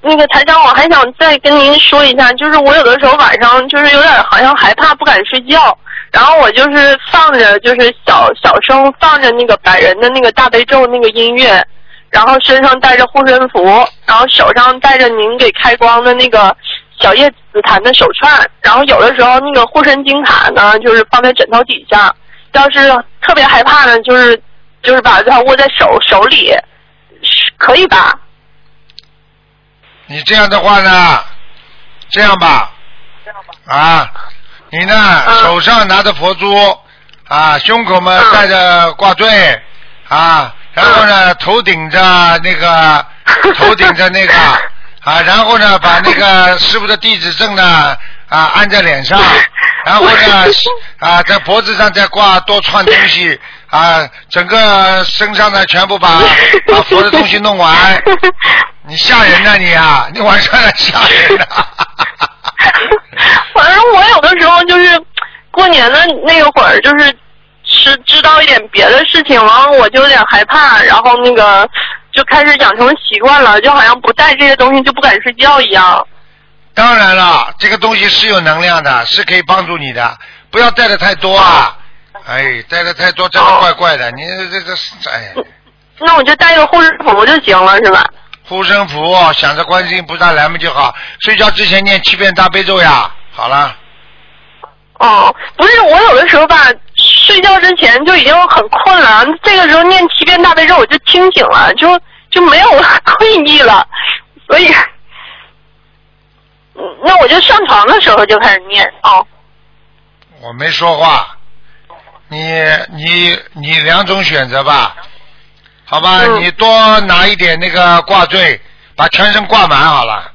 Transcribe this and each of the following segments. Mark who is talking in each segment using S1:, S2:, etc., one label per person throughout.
S1: 那个台长，我还想再跟您说一下，就是我有的时候晚上就是有点好像害怕，不敢睡觉，然后我就是放着就是小声放着那个百人的那个大悲咒那个音乐，然后身上带着护身符，然后手上带着您给开光的那个小叶紫檀的手串，然后有的时候那个护身金卡呢，就是放在枕头底下，要是特别害怕呢，就是把它握在手里，可以吧？
S2: 你这样的话呢，这样吧，啊，你呢手上拿着佛珠，啊，胸口嘛带着挂坠，啊，然后呢头顶着那个，啊，然后呢把那个师傅的地址证呢啊按在脸上，然后呢啊在脖子上再挂多串东西。啊，整个身上呢全部把佛的东西弄完，你吓人呐你啊！你晚上来吓人呐！
S1: 反正我有的时候就是过年的那个会儿，就是知道一点别的事情，然后我就有点害怕，然后那个就开始养成习惯了，就好像不带这些东西就不敢睡觉一样。
S2: 当然了，这个东西是有能量的，是可以帮助你的，不要带的太多啊。哎，带的太多真的怪怪的，你这哎。
S1: 那我就带个护身符就行了，是吧？
S2: 护身符，想着观世音菩萨来嘛就好。睡觉之前念7遍大悲咒呀，好了。
S1: 哦，不是，我有的时候吧，睡觉之前就已经很困了，这个时候念7遍大悲咒我就清醒了，就没有困意了，所以，那我就上床的时候就开始念哦。
S2: 我没说话。你2种选择吧，好吧，你多拿一点那个挂坠，把全身挂满好了。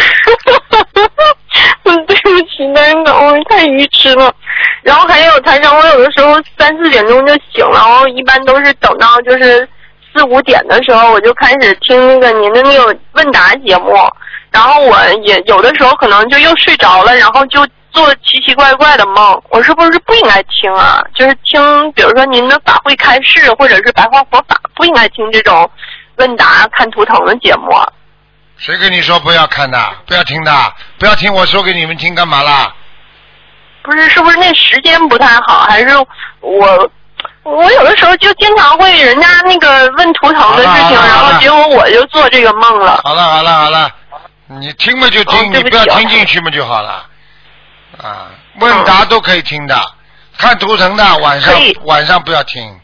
S1: 对不起，台长，我太愚痴了。然后还有台长，我有的时候3、4点钟就醒了，然后一般都是等到就是4、5点的时候，我就开始听那个您的那个问答节目，然后我也有的时候可能就又睡着了，然后就做奇奇怪怪的梦，我是不是不应该听啊？就是听，比如说您的法会开示，或者是白话佛法，不应该听这种问答看图腾的节目。
S2: 谁跟你说不要看的，不要听的，不要听我说给你们听干嘛啦？
S1: 不是，是不是那时间不太好？还是我有的时候就经常会人家那个问图腾的事情，然后结果我就做这个梦了。
S2: 好了，你听嘛就听，你不要听进去嘛就好了。啊，问答都可以听的，看图腾的晚上不要听。